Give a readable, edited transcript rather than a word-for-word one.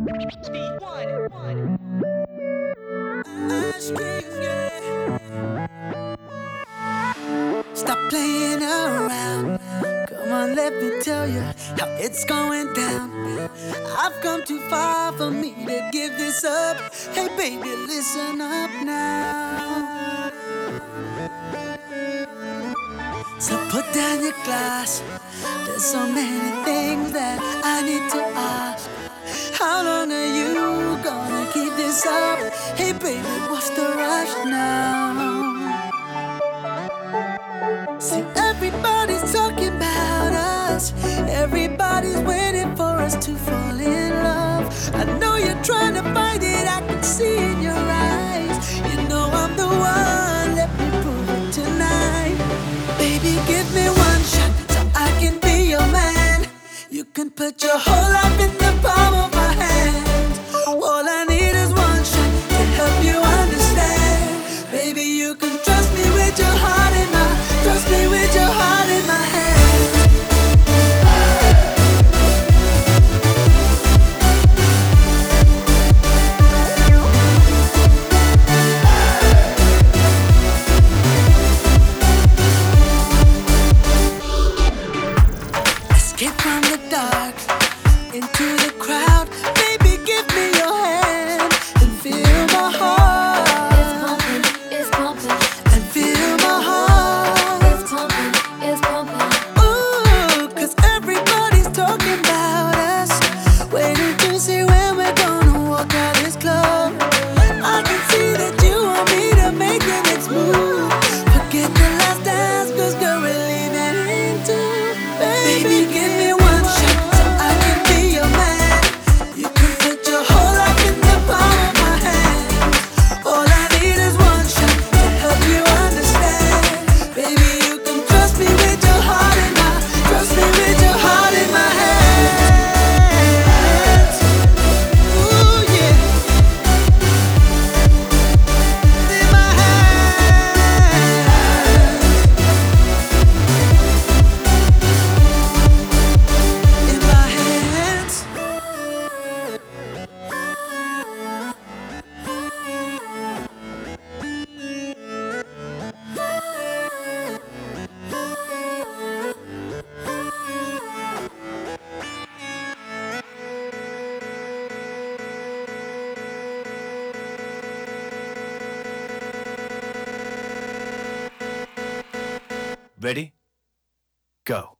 Stop playing around. Come on, let me tell you how it's going down. I've come too far for me to give this up. Hey, baby, listen up now. So put down your glass. There's so many things that I need to ask. How long are you gonna keep this up? Hey, baby, what's the rush now? See, everybody's talking about us. Everybody's waiting for us to fall in love. I know you're trying to find it, I can see in your eyes. You know I'm the one, let me prove it tonight. Baby, give me one shot so I can be your man. You can put your whole life in the palm of my hand. All I need is one shot to help you understand. Baby, you can trust me with your heart in my, trust me with your heart in my hand. Escape from the dark into the crowd. Baby, give me your hand and feel my heart. It's pumping, it's pumping. And feel my heart. It's pumping, it's pumping. Ooh, 'cause everybody's talking about us. Waiting to see when we're gonna walk out this club. I can see that you want me to make the next move. Forget the last dance, 'cause girl, we're leaving into. Baby, give me one shot so I can be your man. You can put your whole life in the palm of my hand. All I need is one shot to help you understand. Baby, you can trust me with your heart in my, trust me with your heart in my hands. Ooh, yeah. In my hands. In my hands. Ready? Go.